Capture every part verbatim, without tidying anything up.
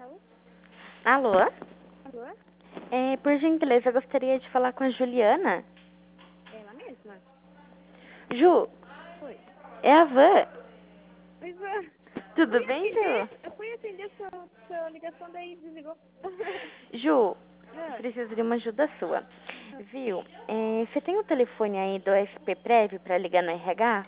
Alô? Alô? Alô? É, por gentileza, eu gostaria de falar com a Juliana. É ela mesma? Ju, Oi. é a Van. Oi, Van. Eu Tudo fui bem, atender, Ju? eu fui atender sua, sua ligação, daí desligou. Ju, Ah, preciso de uma ajuda sua. ah, Viu? É, você tem o telefone aí do S P Prev pra ligar no R H?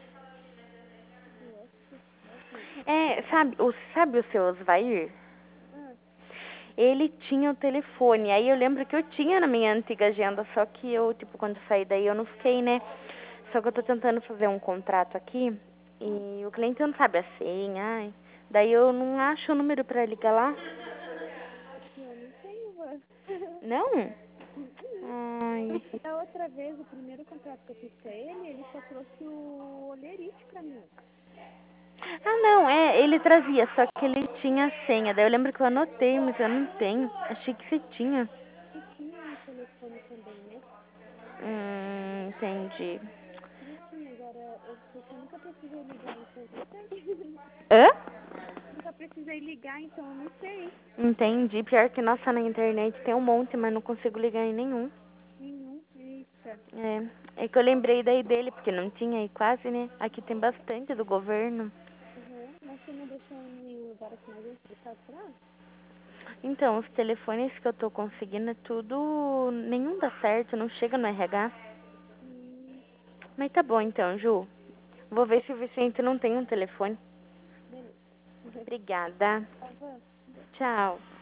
o S P F. É, sabe o, sabe o seu Osvair? Ah, Ele tinha o telefone. Aí eu lembro que eu tinha na minha antiga agenda, só que eu, tipo, quando saí daí eu não fiquei, né? Só que eu tô tentando fazer um contrato aqui e o cliente não sabe a senha. Ai. Daí eu não acho o número pra ligar lá. aqui eu não tenho, Van. Não? Hum, hum. Ai. Da outra vez, o primeiro contrato que eu fiz pra ele, ele só trouxe o olherite pra mim. Ah, não, é, ele trazia, só que ele tinha a senha. Daí eu lembro que eu anotei, mas eu não tenho. Achei que você tinha. E tinha um telefone também, né? Hum, entendi. Ele tinha, agora, eu, porque eu nunca precisei ligar, então eu não sei. Hã? Nunca precisei ligar, então eu não sei. Entendi. Pior que, nossa, na internet tem um monte, mas não consigo ligar em nenhum. Nenhum. Eita. É, é que eu lembrei daí dele, porque não tinha aí quase, né? Aqui tem bastante do governo. Uhum. Mas você não deixou em nenhum lugar aqui na agência de casa pra? Então, os telefones que eu tô conseguindo é tudo. Nenhum dá certo, não chega no R H. Hum, Mas tá bom então, Ju. Vou ver se o Vicente não tem um telefone. beleza. Obrigada. Tava. Tchau.